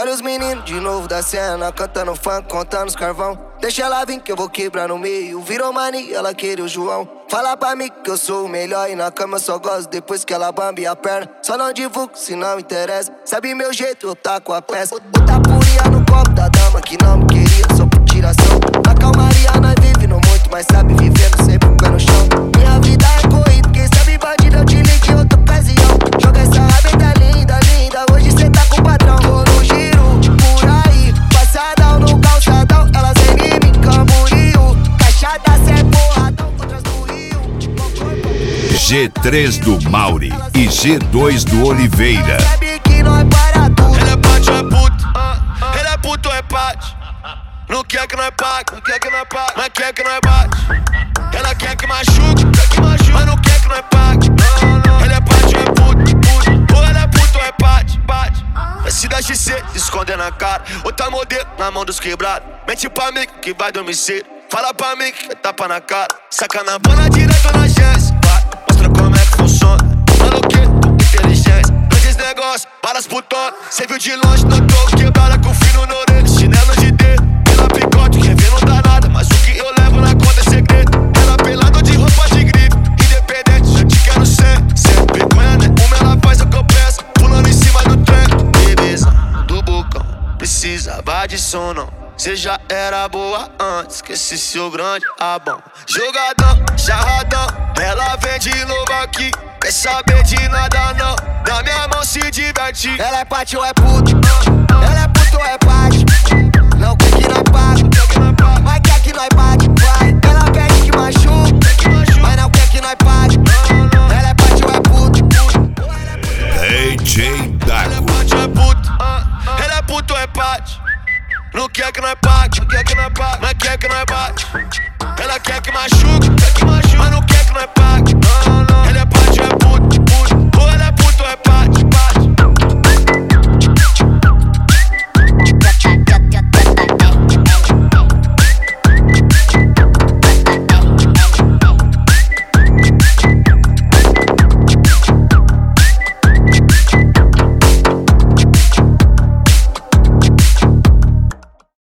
Olha os meninos de novo da cena, cantando funk, contando os carvão. Deixa ela vir que eu vou quebrar no meio. Virou mania, ela queria o João. Fala pra mim que eu sou o melhor e na cama eu só gosto depois que ela bambe a perna. Só não divulgo se não interessa. Sabe meu jeito, eu taco a peça. Botar purinha no copo da dama que não me queria, só por tiração. Na calmaria nós vive no muito, mas sabe vivendo sempre o pé no chão. Minha vida é corrida, quem sabe bandido eu te ligo em outra ocasião. Joga essa rabeta linda, linda, hoje cê tá com o patrão. Vou no giro, por aí, passadão no calçadão. Elas vêm em mim, Camboriú, caixada cê porradão, outras do Rio. G3 do Mauri e G2 do Oliveira. Sabe que nós para tudo. Ele é pate ou é puto? Ele é puto ou é pate? Não quer que nós pague, não quer que nós pague, mas quer que nós bate. Ela quer que machuque, mas não quer que nós pague. Ele é pate ou é puto? Ou ele é puto ou é pate? Esse da XC se esconder na cara. Outra modelo na mão dos quebrados. Mente pra mim que vai dormir cedo. Fala pra mim que é tapa na cara. Saca na bola direita ou na chance. Mostra como é que funciona. Maluqueiro, inteligência. Grandes negócios, balas putona. Cê viu de longe, notou quebrada com fino na orelha. Chinelo de dedo, pela picote. Rever não dá nada, mas o que eu levo na conta é segredo. Ela pelando de roupa de grife. Independente, eu te quero sempre picanha, né? Como ela faz o que eu peço. Pulando em cima do trem. Beleza, do bocão. Precisava de som, não. Cê já era boa antes, que esse seu grande bom. Jogadão, charradão, ela vem de novo aqui. Quer saber de nada não, na minha mão se divertir. Ela é pate ou é puto? Ela é puto ou é pate? Não quer que nós pague, mas quer que nós bate, vai. Ela pede que machuca, mas não quer que nós pague. Ela é pate ou é puto? DJ Ela é Dago. pate ou é puto? Ela é puto ou é pate? Não quer que nós pague, mas quer que nós bate. Ela quer que machuque,